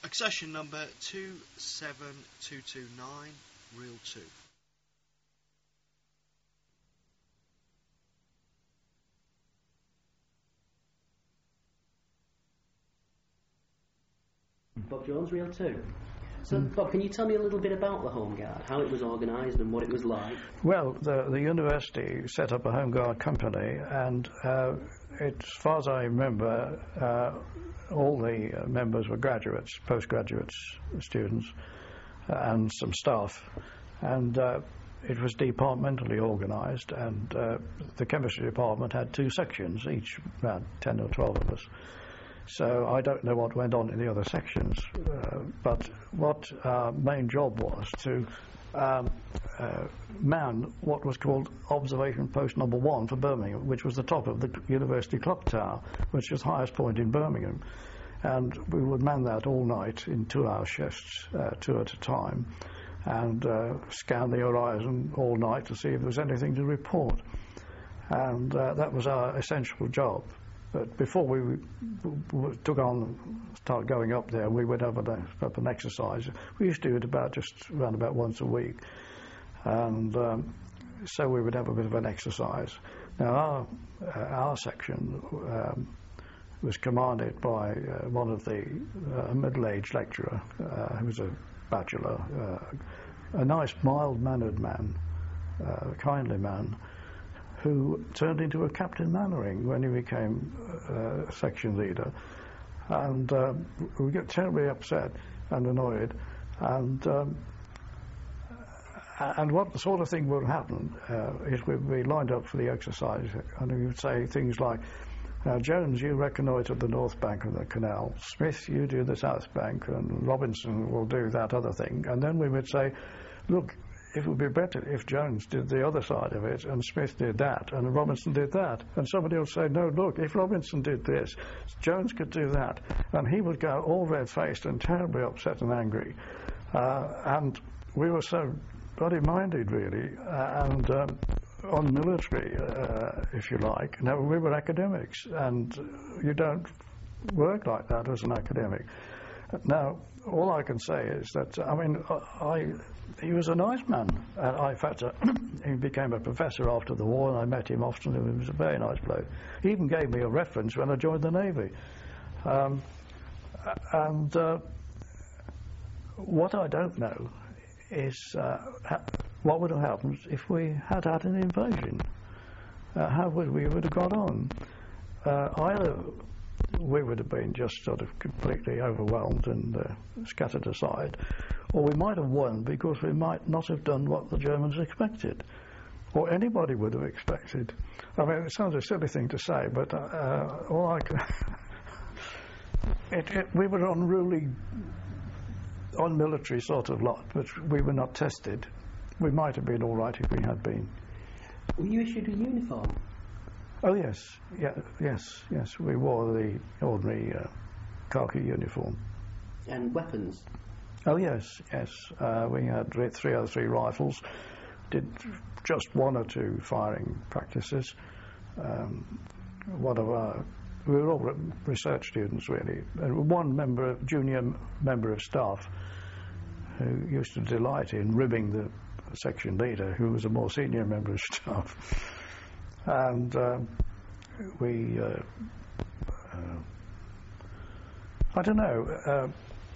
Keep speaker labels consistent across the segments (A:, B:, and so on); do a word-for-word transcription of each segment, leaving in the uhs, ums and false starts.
A: Accession number two seven two two nine, reel two.
B: Bob Jones, reel two. So, Bob, can you tell me a little bit about the Home Guard, how it was organised and what it was like?
C: Well, the, the university set up a Home Guard company, and uh, it, as far as I remember, uh, all the uh, members were graduates, postgraduates, students, uh, and some staff. And uh, it was departmentally organised, and uh, the chemistry department had two sections, each about ten or twelve of us. So I don't know what went on in the other sections, uh, but what our main job was to um, uh, man what was called observation post number one for Birmingham, which was the top of the university clock tower, which was the highest point in Birmingham. And we would man that all night in two-hour shifts, uh, two at a time, and uh, scan the horizon all night to see if there was anything to report. And uh, that was our essential job. But before we took on, start going up there, we would have an, have an exercise. We used to do it about just around about once a week, and um, so we would have a bit of an exercise. Now our uh, our section um, was commanded by uh, one of the uh, middle-aged lecturer, uh, who was a bachelor, uh, a nice, mild-mannered man, uh, a kindly man, who turned into a Captain Mannering when he became uh, section leader. And uh, we got terribly upset and annoyed. And um, and what the sort of thing would happen uh, is we'd be lined up for the exercise, and we would say things like, now, Jones, you reconnoitre the north bank of the canal. Smith, you do the south bank, and Robinson will do that other thing. And then we would say, look, it would be better if Jones did the other side of it and Smith did that and Robinson did that. And somebody would say, no, look, if Robinson did this, Jones could do that. And he would go all red-faced and terribly upset and angry. Uh, and we were so bloody-minded, really, uh, and um, on military, uh, if you like. Now, we were academics, and you don't work like that as an academic. Now, all I can say is that, I mean, I, he was a nice man. And I, in fact, uh, he became a professor after the war, and I met him often, and he was a very nice bloke. He even gave me a reference when I joined the Navy. Um, and uh, what I don't know is uh, ha what would have happened if we had had an invasion. Uh, how would we would have got on? Uh, either we would have been just sort of completely overwhelmed and uh, scattered aside, or we might have won because we might not have done what the Germans expected, or anybody would have expected. I mean, it sounds a silly thing to say, but uh, all I can it, it, we were unruly, unmilitary sort of lot, but we were not tested. We might have been all right if we had been.
B: Were you issued a uniform?
C: Oh yes, yeah, yes, yes. We wore the ordinary uh, khaki uniform.
B: And weapons?
C: Oh yes, yes. Uh, we had three oh three rifles. Did just one or two firing practices. Um, one of our, we were all research students really. And one member, junior member of staff, who used to delight in ribbing the section leader, who was a more senior member of staff. And um, we, uh, uh, I don't know, uh,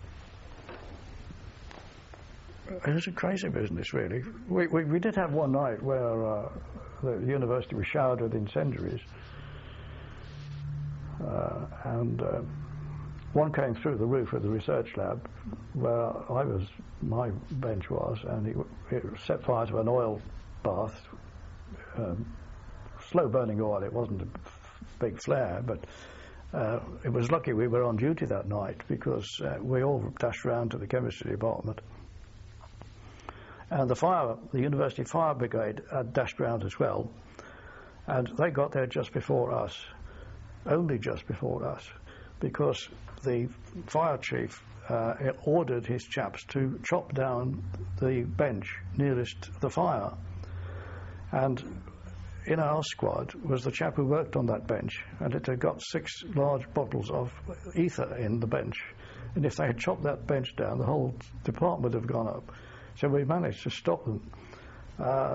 C: it was a crazy business, really. We, we, we did have one night where uh, the university was showered with incendiaries, uh, and uh, one came through the roof of the research lab where I was, my bench was, and it, it set fire to an oil bath. Um, slow burning oil, it wasn't a big flare, but uh, it was lucky we were on duty that night because uh, we all dashed round to the chemistry department. And the fire, the university fire brigade had dashed round as well, and they got there just before us, only just before us, because the fire chief uh, ordered his chaps to chop down the bench nearest the fire. And in our squad was the chap who worked on that bench, and it had got six large bottles of ether in the bench. And if they had chopped that bench down, the whole department would have gone up. So we managed to stop them. Uh,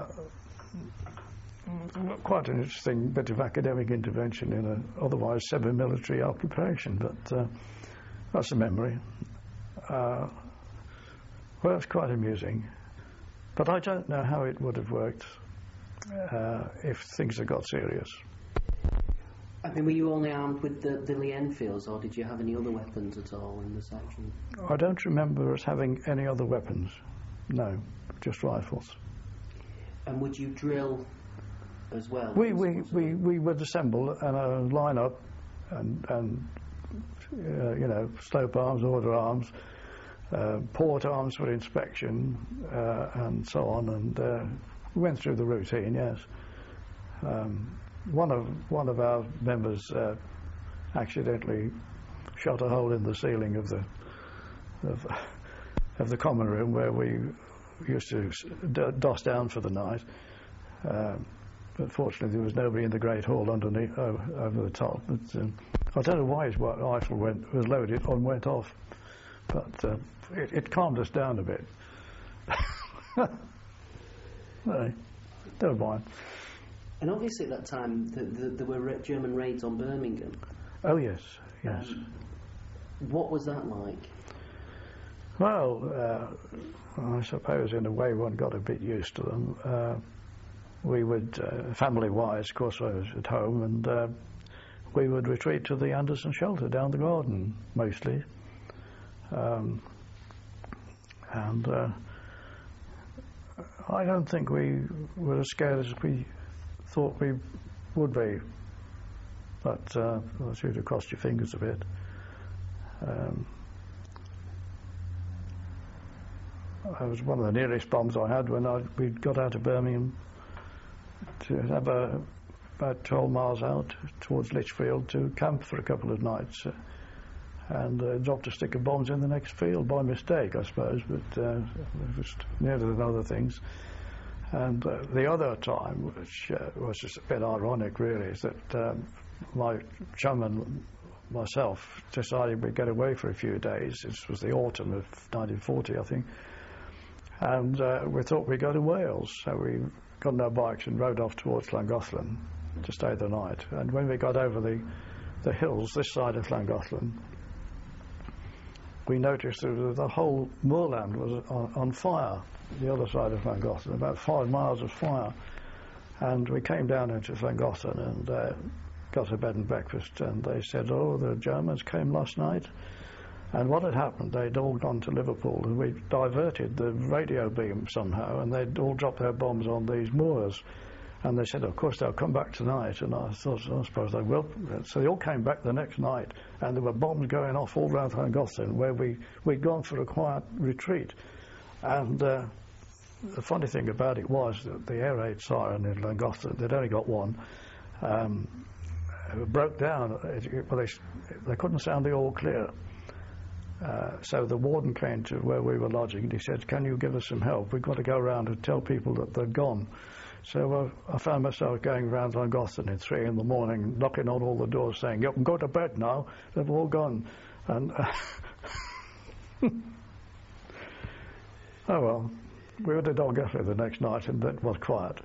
C: quite an interesting bit of academic intervention in an otherwise semi-military occupation, but uh, that's a memory. Uh, well, it's quite amusing. But I don't know how it would have worked uh, if things had got serious.
B: I mean, were you only armed with the, the Lee Enfields, or did you have any other weapons at all in the section?
C: I don't remember us having any other weapons. No, just rifles.
B: And would you drill as well?
C: We we, we, we would assemble and uh, line up and, and uh, you know, slope arms, order arms, uh, port arms for inspection, uh, and so on. And uh, we went through the routine, yes. Um, One of one of our members uh, accidentally shot a hole in the ceiling of the of, of the common room where we used to d- doss down for the night. Uh, but fortunately, there was nobody in the great hall underneath uh, over the top. But, um, I don't know why his rifle went was loaded and went off, but uh, it, it calmed us down a bit. No, never mind.
B: And obviously at that time, the, the, there were German raids on Birmingham.
C: Oh, yes, yes.
B: Um, what was that like?
C: Well, uh, I suppose in a way one got a bit used to them. Uh, we would, uh, family-wise, of course I was at home, and uh, we would retreat to the Anderson shelter down the garden, mostly. Um, and uh, I don't think we were as scared as we thought we would be, but uh, well, you'd have crossed your fingers a bit. Um, that was one of the nearest bombs I had when I, we got out of Birmingham to have a, about twelve miles out towards Lichfield to camp for a couple of nights, uh, and uh, dropped a stick of bombs in the next field by mistake, I suppose, but uh, it was nearer than other things. And uh, the other time, which uh, was just a bit ironic really, is that um, my chum and myself decided we'd get away for a few days. This was the autumn of nineteen forty, I think. And uh, we thought we'd go to Wales. So we got on our bikes and rode off towards Llangollen to stay the night. And when we got over the, the hills this side of Llangollen, we noticed that the whole moorland was on, on fire. The other side of Llangollen, about five miles of fire, and we came down into Llangollen and uh, got a bed and breakfast, and they said, oh, the Germans came last night, and what had happened, they'd all gone to Liverpool, and we diverted the radio beam somehow, and they'd all dropped their bombs on these moors, and they said, of course, they'll come back tonight, and I thought, I suppose they will. So they all came back the next night, and there were bombs going off all around Llangollen, where we, we'd gone for a quiet retreat. And uh, the funny thing about it was that the air raid siren in Llangollen, they'd only got one, um, broke down. It, it, well, they, they couldn't sound the all clear. Uh, so the warden came to where we were lodging and he said, can you give us some help? We've got to go around and tell people that they're gone. So uh, I found myself going around Llangollen at three in the morning, knocking on all the doors saying, you can go to bed now, they've all gone. And uh, oh well, we were to Dolgelly the next night and it was quiet.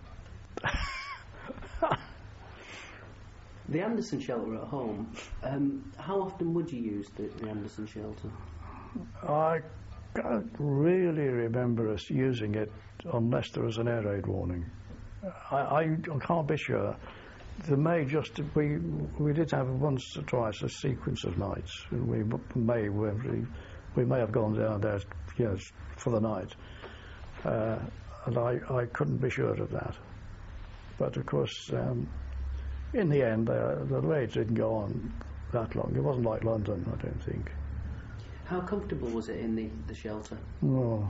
B: The Anderson shelter at home, um, how often would you use the, the Anderson shelter?
C: I can't really remember us using it unless there was an air raid warning. I, I, I can't be sure. There may just we we did have once or twice a sequence of nights. We may we, we may have gone down there, yes, for the night, uh, and I, I couldn't be sure of that. But of course, um, in the end, uh, the raids didn't go on that long. It wasn't like London, I don't think.
B: How comfortable was it in the, the shelter?
C: Oh.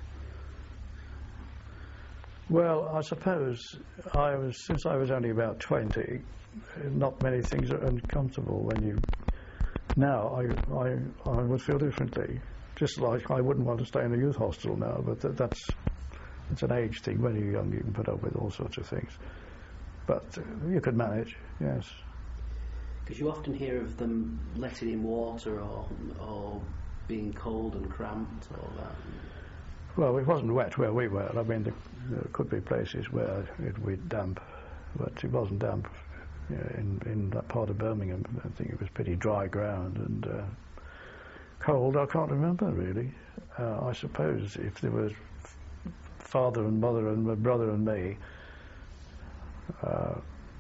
C: Well, I suppose I was, since I was only about twenty, not many things are uncomfortable when you. Now I, I, I would feel differently. Just like I wouldn't want to stay in a youth hostel now, but that, that's it's an age thing. When you're young, you can put up with all sorts of things. but uh, you could manage, yes.
B: Because you often hear of them letting in water or or being cold and cramped or that.
C: Well, it wasn't wet where we were. I mean, there, there could be places where it would be damp, but it wasn't damp you know, in, in that part of Birmingham. I think it was pretty dry ground and uh, cold. I can't remember, really. Uh, I suppose if there was father and mother and my brother and me, uh,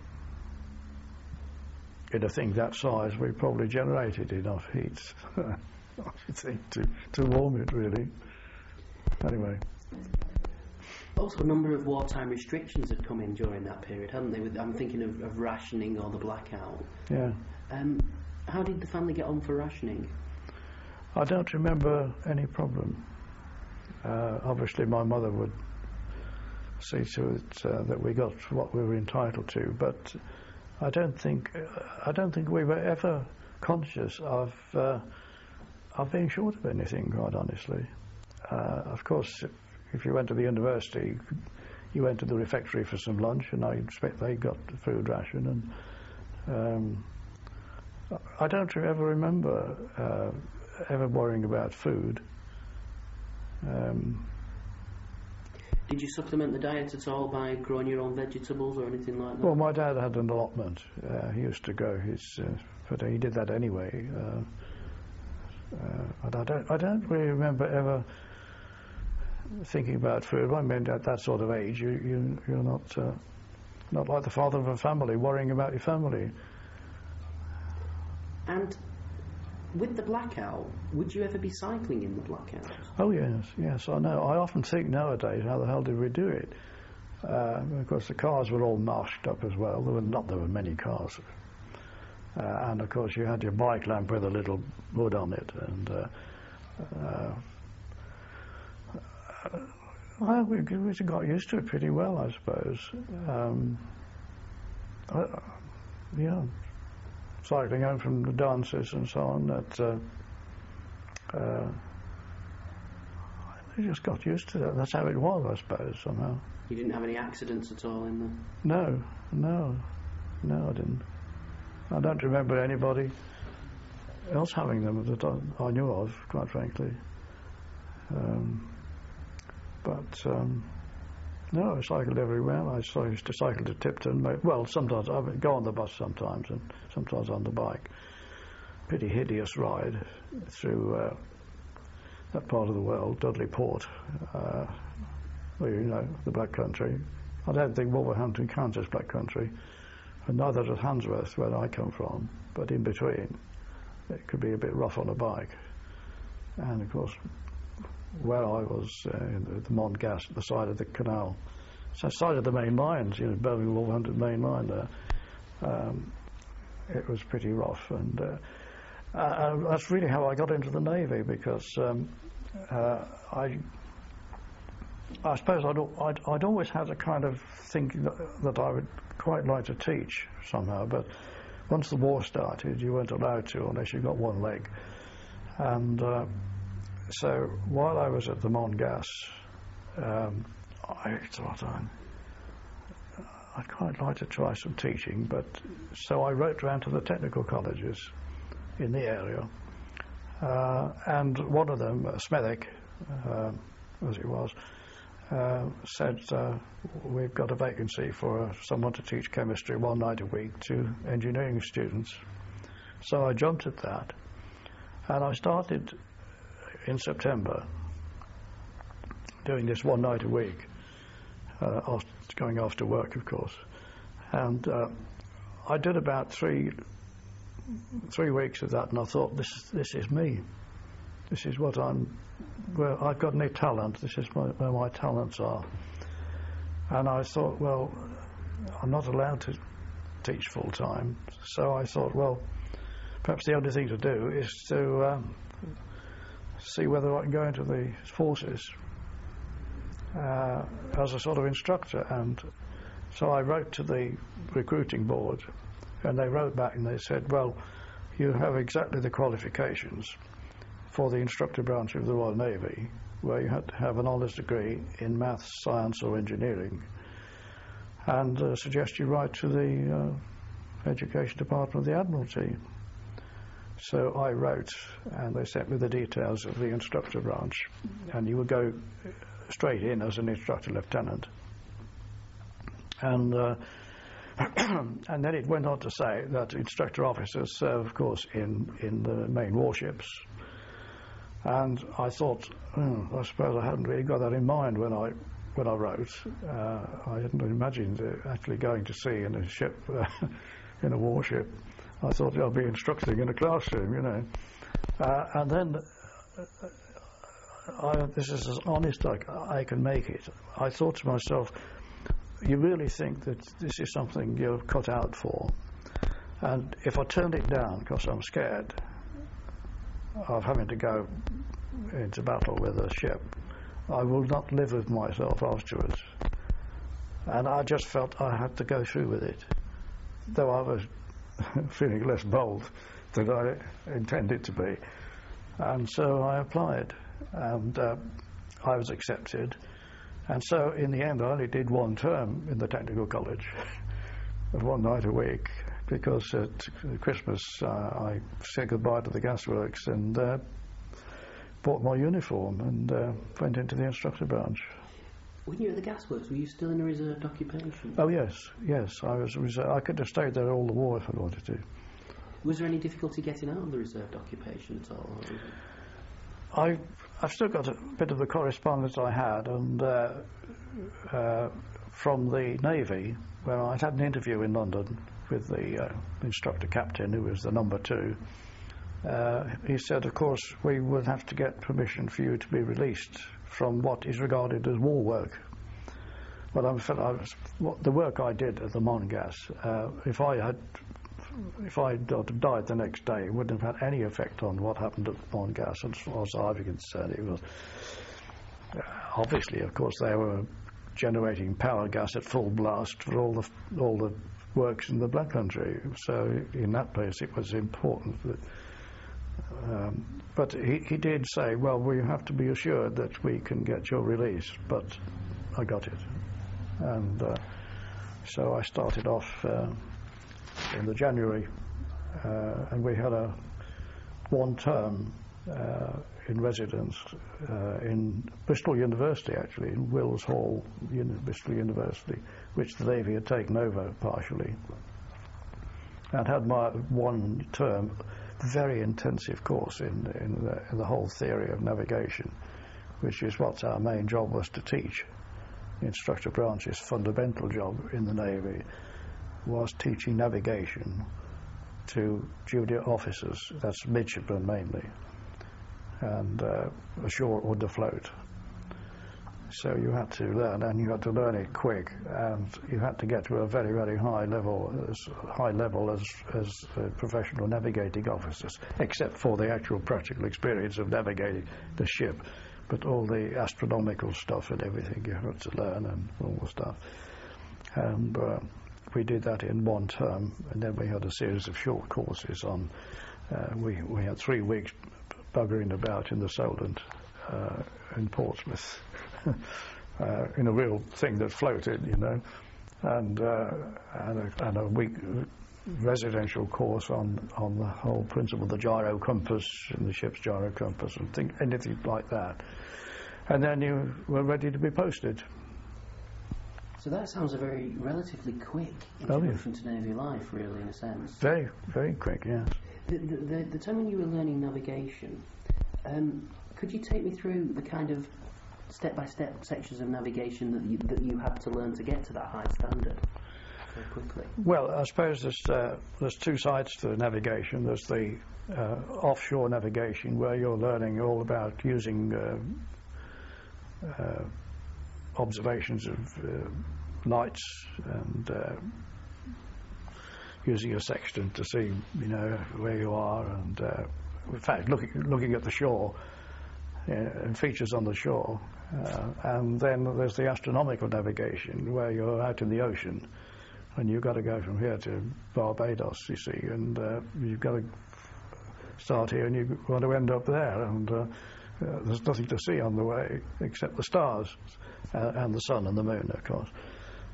C: in a thing that size, we probably generated enough heat, I think, to, to warm it, really. Anyway.
B: Also, a number of wartime restrictions had come in during that period, hadn't they? With, I'm thinking of, of rationing or the blackout.
C: Yeah.
B: Um, how did the family get on for rationing?
C: I don't remember any problem. Uh, obviously, my mother would see to it uh, that we got what we were entitled to, but I don't think uh, I don't think we were ever conscious of uh, of being short of anything. Quite honestly, uh, of course, if, if you went to the university, you went to the refectory for some lunch, and I expect they got the food ration. And um, I don't ever remember uh, ever worrying about food. Um,
B: Did you supplement the diet at all by growing your own vegetables or anything like that?
C: Well, my dad had an allotment. Uh, he used to grow his, uh, but he did that anyway. Uh, uh, but I don't, I don't really remember ever thinking about food. I mean, at that sort of age, you, you you're not uh, not like the father of a family, worrying about your family.
B: And with the blackout, would you ever be cycling in the blackout?
C: Oh yes, yes, I know. I often think nowadays, how the hell did we do it? Uh, of course, the cars were all masked up as well. There were not there were many cars, uh, and of course you had your bike lamp with a little hood on it, and uh, uh, well, we, we got used to it pretty well, I suppose. Um, I, yeah. Cycling home from the dances and so on, that uh, uh, I just got used to that. That's how it was, I suppose, somehow.
B: You didn't have any accidents at all in them?
C: No, no, no, I didn't. I don't remember anybody else having them that I, I knew of, quite frankly. Um, but um, no, I cycled everywhere. I used to cycle to Tipton. Well, sometimes I would go on the bus sometimes, and sometimes on the bike. Pretty hideous ride through uh, that part of the world, Dudley Port, uh, well, you know, the Black Country. I don't think Wolverhampton counts as Black Country, and neither does Handsworth, where I come from. But in between, it could be a bit rough on a bike. And of course, where I was uh, in the, the Mont Gas, at the side of the canal, so side of the main lines, you know, Birmingham Wolverhampton main line there, um, it was pretty rough, and uh, uh, that's really how I got into the Navy, because um, uh, I I suppose I'd, I'd, I'd always had a kind of thinking that, that I would quite like to teach somehow, but once the war started, you weren't allowed to unless you got one leg, and uh, so while I was at the Mont Gas, um, I thought I'd, I'd quite like to try some teaching, but so I wrote round to the technical colleges in the area, uh, and one of them, uh, Smethwick, uh, as it was, uh, said, uh, we've got a vacancy for uh, someone to teach chemistry one night a week to engineering students. So I jumped at that, and I started in September, doing this one night a week, uh, after, going after work, of course. And uh, I did about three three weeks of that, and I thought, this this is me. This is what I'm. Well, I've got any talent. This is my, where my talents are. And I thought, well, I'm not allowed to teach full time, so I thought, well, perhaps the only thing to do is to um, see whether I can go into the forces uh, as a sort of instructor. And so I wrote to the recruiting board, and they wrote back and they said, well, you have exactly the qualifications for the instructor branch of the Royal Navy, where you had to have an honours degree in maths, science or engineering. and uh, suggest you write to the uh, Education Department of the Admiralty. So I wrote, and they sent me the details of the instructor branch, and you would go straight in as an instructor lieutenant. And uh, and then it went on to say that instructor officers serve, of course, in, in the main warships. And I thought, oh, I suppose I hadn't really got that in mind when I when I wrote. Uh, I hadn't imagined uh, actually going to sea in a ship, uh, in a warship. I thought I'd be instructing in a classroom, you know. Uh, and then, uh, I, this is as honest as I, I can make it. I thought to myself, you really think that this is something you're cut out for? And if I turned it down because I'm scared of having to go into battle with a ship, I will not live with myself afterwards. And I just felt I had to go through with it, though I was feeling less bold than I intended to be. And so I applied, and uh, I was accepted. And so in the end I only did one term in the technical college, one night a week, because at Christmas uh, I said goodbye to the gasworks and uh, bought my uniform and uh, went into the instructor branch.
B: When you were at the gasworks, were you still in a reserved occupation?
C: Oh yes, yes. I was. Reserved. I could have stayed there all the war if I wanted to.
B: Was there any difficulty getting out of the reserved occupation at all?
C: I, I've still got a bit of the correspondence I had, and uh, uh, from the Navy, where I had an interview in London with the uh, instructor captain, who was the number two. Uh, he said, of course, we would have to get permission for you to be released from what is regarded as war work. Well, I'm, I was, what, the work I did at the Mongas, uh, if I had, if I had died the next day, it wouldn't have had any effect on what happened at the Mongas. As far as I was concerned, it was uh, obviously, of course, they were generating power gas at full blast for all the all the works in the Black Country. So in that place, it was important that. Um, but he, he did say, well, we have to be assured that we can get your release, but I got it. And uh, so I started off uh, in the January, uh, and we had a one term uh, in residence uh, in Bristol University, actually, in Wills Hall, Uni- Bristol University, which the Navy had taken over partially, and had my one term very intensive course in, in, the, in the whole theory of navigation, which is what our main job was to teach. The instructor branch's fundamental job in the Navy was teaching navigation to junior officers, that's midshipmen mainly, and uh, ashore or afloat. So you had to learn, and you had to learn it quick, and you had to get to a very, very high level, as high level as as uh, professional navigating officers, except for the actual practical experience of navigating the ship. But all the astronomical stuff and everything you had to learn, and all the stuff. And uh, we did that in one term, and then we had a series of short courses on. Uh, we we had three weeks buggering about in the Solent, uh, in Portsmouth. Uh, in a real thing that floated, you know, and uh, and, a, and a week residential course on on the whole principle of the gyro compass and the ship's gyro compass and think anything like that, and then you were ready to be posted.
B: So that sounds a very relatively quick introduction oh, yes. to Navy life, really, in a sense.
C: Very, very quick, yes.
B: The, the, the, the time when you were learning navigation, um, could you take me through the kind of step-by-step sections of navigation that you, that you had to learn to get to that high standard so quickly?
C: Well, I suppose there's uh, there's two sides to navigation. There's the uh, offshore navigation, where you're learning all about using uh, uh, observations of uh, lights and uh, using a sextant to see, you know, where you are, and uh, in fact, looking looking at the shore uh, and features on the shore. Uh, and then there's the astronomical navigation, where you're out in the ocean, and you've got to go from here to Barbados, you see, and uh, you've got to start here, and you want to end up there, and uh, uh, there's nothing to see on the way except the stars uh, and the sun and the moon, of course.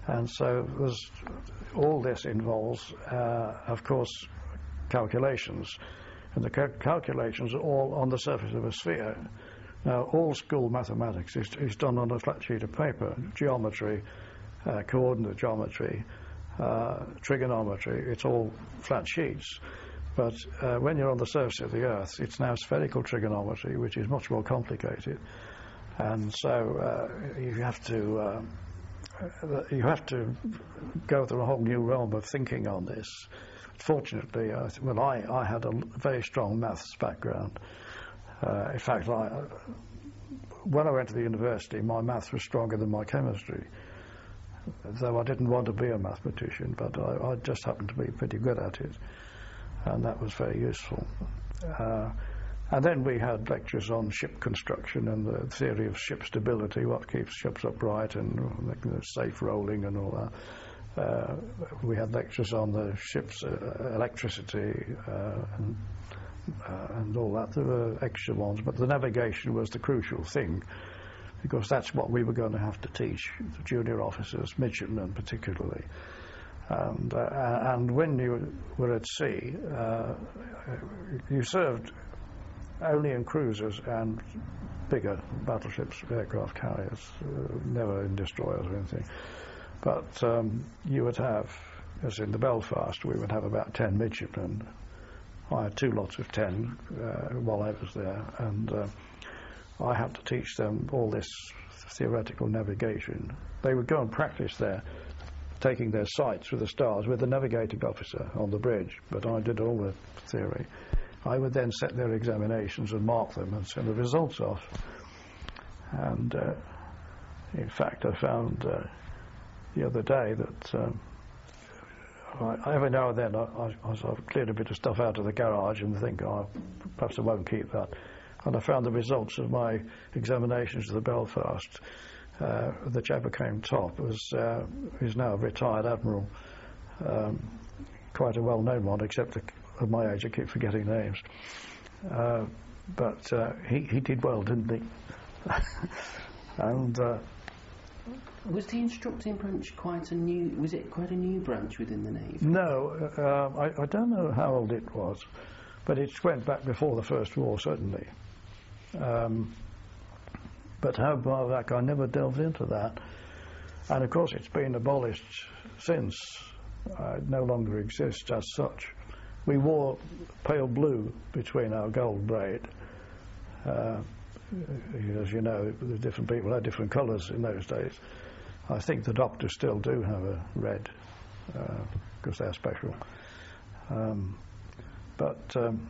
C: And so there's, all this involves, uh, of course, calculations. And the cal- calculations are all on the surface of a sphere. Now, all school mathematics is, is done on a flat sheet of paper. Geometry, uh, coordinate geometry, uh, trigonometry, it's all flat sheets. But uh, when you're on the surface of the Earth, it's now spherical trigonometry, which is much more complicated. And so uh, you have to uh, you have to go through a whole new realm of thinking on this. Fortunately, I th- well, I, I had a very strong maths background. Uh, in fact, I, when I went to the university, my maths was stronger than my chemistry. Though I didn't want to be a mathematician, but I, I just happened to be pretty good at it. And that was very useful. Uh, and then we had lectures on ship construction and the theory of ship stability, what keeps ships upright, and you know, safe rolling and all that. Uh, we had lectures on the ship's uh, electricity uh, and, uh, and all that. There were extra ones, but the navigation was the crucial thing, because that's what we were going to have to teach the junior officers, midshipmen particularly. And, uh, and when you were at sea, uh, you served only in cruisers and bigger battleships, aircraft carriers, uh, never in destroyers or anything. But um, you would have, as in the Belfast, we would have about ten midshipmen. I had two lots of ten uh, while I was there, and uh, I had to teach them all this theoretical navigation. They would go and practice there, taking their sights with the stars with the navigating officer on the bridge, but I did all the theory. I would then set their examinations and mark them and send the results off. And uh, in fact, I found uh, the other day that um, I, every now and then I, I, I sort of cleared a bit of stuff out of the garage and think, oh, perhaps I won't keep that. And I found the results of my examinations of the Belfast. Uh, the chap who came top was uh, is now a retired admiral, um, quite a well-known one, except that at my age I keep forgetting names. Uh, but uh, he he did well, didn't he? and uh,
B: was the instructing branch quite a new? Was it quite a new branch within the Navy?
C: No, uh, I, I don't know how old it was, but it went back before the First War, certainly. Um, But how far back, I never delved into that. And of course, it's been abolished since. Uh, it no longer exists as such. We wore pale blue between our gold braid. Uh, as you know, the different people had different colours in those days. I think the doctors still do have a red, because uh, they're special. Um, but. Um,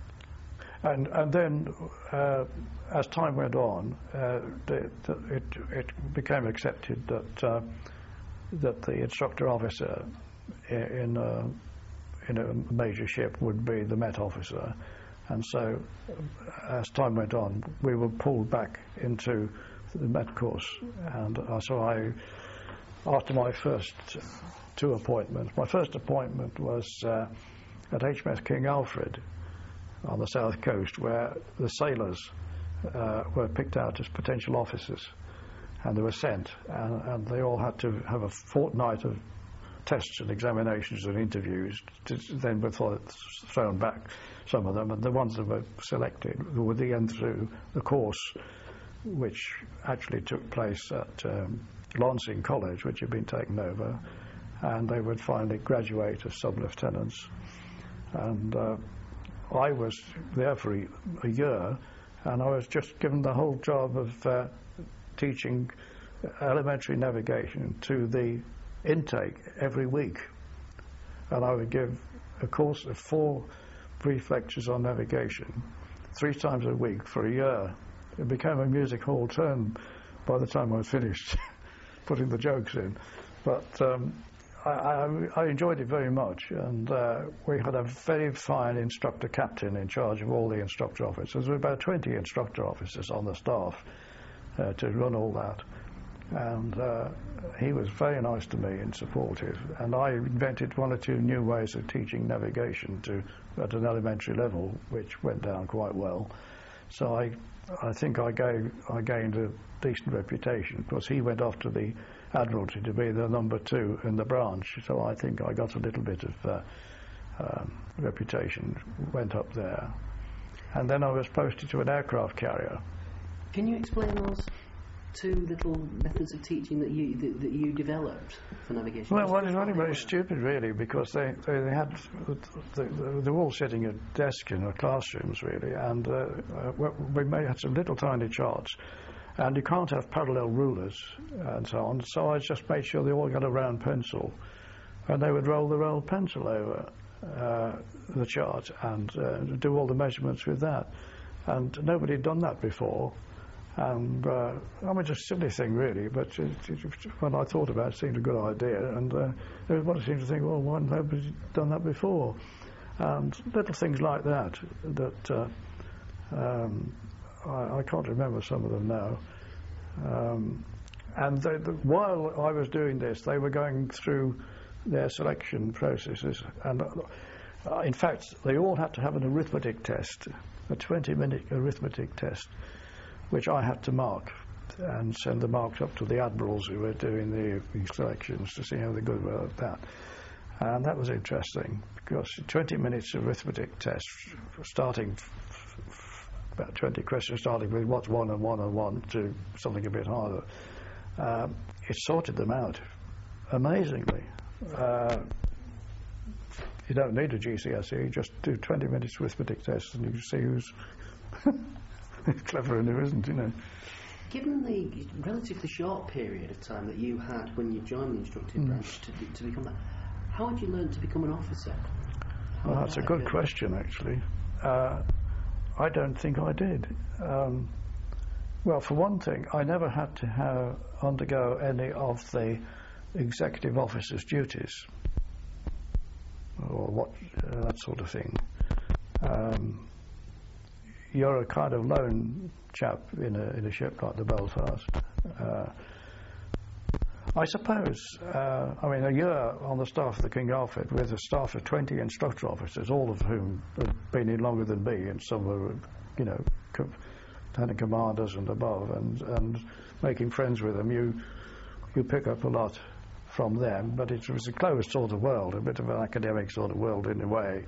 C: And, and then, uh, as time went on, uh, the, the, it, it became accepted that uh, that the instructor officer in a, in a major ship would be the Met officer, and so as time went on, we were pulled back into the Met course, and uh, so I, after my first two appointments, my first appointment was uh, at H M S King Alfred on the south coast, where the sailors uh, were picked out as potential officers, and they were sent, and, and they all had to have a fortnight of tests and examinations and interviews. To, then were thrown back, some of them, and the ones that were selected were then through the course, which actually took place at um, Lancing College, which had been taken over, and they would finally graduate as sub-lieutenants. And uh, I was there for a, a year, and I was just given the whole job of uh, teaching elementary navigation to the intake every week. And I would give a course of four brief lectures on navigation, three times a week for a year. It became a music hall term by the time I was finished putting the jokes in. But um, I, I, I enjoyed it very much, and uh, we had a very fine instructor captain in charge of all the instructor officers. There were about twenty instructor officers on the staff uh, to run all that, and uh, he was very nice to me and supportive, and I invented one or two new ways of teaching navigation to at an elementary level, which went down quite well. So I, I think I, gave, I gained a decent reputation because he went off to the Admiralty to be the number two in the branch. So I think I got a little bit of uh, um, reputation, went up there. And then I was posted to an aircraft carrier.
B: Can you explain those two little methods of teaching that you that, that you developed for navigation?
C: Well, well it's very, very stupid, really, because they, they, they had they, they were all sitting at desks in the classrooms, really, and uh, uh, we may had some little tiny charts, and you can't have parallel rulers and so on. So I just made sure they all got a round pencil, and they would roll the rolled pencil over uh, the chart and uh, do all the measurements with that. And nobody had done that before. And uh, I mean, it's a silly thing, really, but it, it, when I thought about it, it seemed a good idea. And uh, everybody seemed to think, well, why hadn't nobody done that before? And little things like that, that uh, um, I, I can't remember some of them now. Um, and they, the, while I was doing this, they were going through their selection processes. And uh, in fact, they all had to have an arithmetic test, a twenty-minute arithmetic test, which I had to mark and send the marks up to the admirals who were doing the, the selections to see how they good were at that. And that was interesting because twenty minutes of arithmetic test, starting f- f- about twenty questions, starting with what's one and one and one to something a bit harder. Um, it sorted them out amazingly. Uh, you don't need a G C S E, just do twenty minutes arithmetic tests and you can see who's clever and who isn't, you know.
B: Given the relatively short period of time that you had when you joined the instructing mm. branch to, to become that, how had you learned to become an officer? How
C: well, that's a good question, actually. Uh, I don't think I did. Um, well, for one thing, I never had to have, undergo any of the executive officer's duties or what uh, that sort of thing. Um, you're a kind of lone chap in a in a ship like the Belfast. Uh, I suppose, uh, I mean, a year on the staff of the King Alfred with a staff of twenty instructor officers, all of whom had been in longer than me, and some were, you know, co- lieutenant commanders and above, and, and making friends with them, you you pick up a lot from them, but it was a closed sort of world, a bit of an academic sort of world in a way.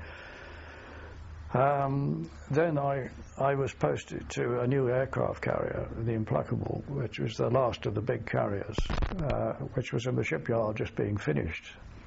C: Um, then I I was posted to a new aircraft carrier, the Implacable, which was the last of the big carriers, uh, which was in the shipyard just being finished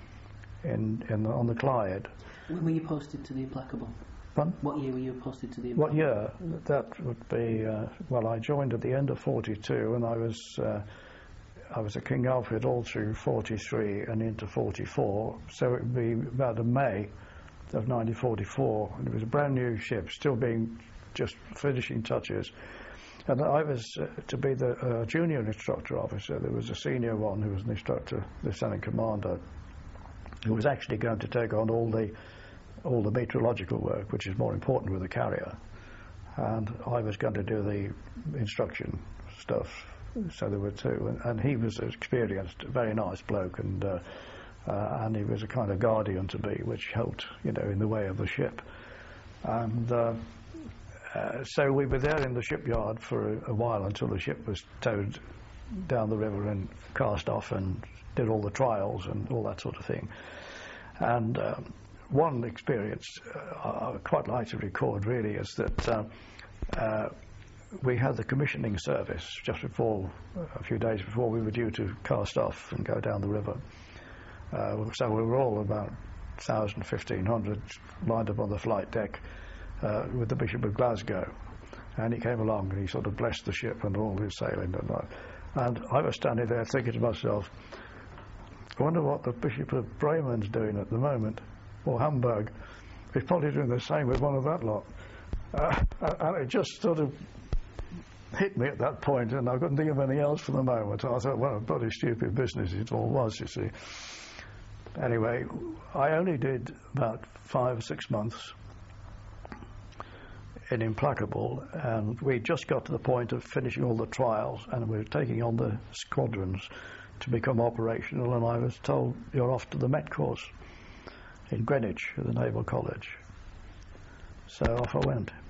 C: in, in the, on the Clyde.
B: When were you posted to the Implacable?
C: Pardon?
B: What year were you posted to the Implacable?
C: What year? That would be, uh, well, I joined at the end of forty-two, and I was uh, I was at King Alfred all through forty-three and into forty-four, so it would be about in May of nineteen forty-four, and it was a brand new ship, still being just finishing touches. And I was uh, to be the uh, junior instructor officer. There was a senior one who was an instructor, the lieutenant commander, who was actually going to take on all the all the meteorological work, which is more important with the carrier. And I was going to do the instruction stuff. So there were two, and, and he was experienced, a very nice bloke, and uh, uh, and he was a kind of guardian to me, which helped, you know, in the way of the ship. And uh, uh, so we were there in the shipyard for a, a while until the ship was towed down the river and cast off, and did all the trials and all that sort of thing. And um, one experience uh, I quite like to record really is that uh, uh, we had the commissioning service just before, a few days before we were due to cast off and go down the river. Uh, so we were all about one thousand, fifteen hundred lined up on the flight deck uh, with the Bishop of Glasgow. And he came along and he sort of blessed the ship and all his sailing. And I, and I was standing there thinking to myself, I wonder what the Bishop of Bremen's doing at the moment, or Hamburg. He's probably doing the same with one of that lot. Uh, and it just sort of hit me at that point, and I couldn't think of anything else for the moment. I thought, well, a bloody stupid business it all was, you see. Anyway, I only did about five or six months in Implacable, and we just got to the point of finishing all the trials, and we were taking on the squadrons to become operational, and I was told, you're off to the Met course in Greenwich at the Naval College. So off I went.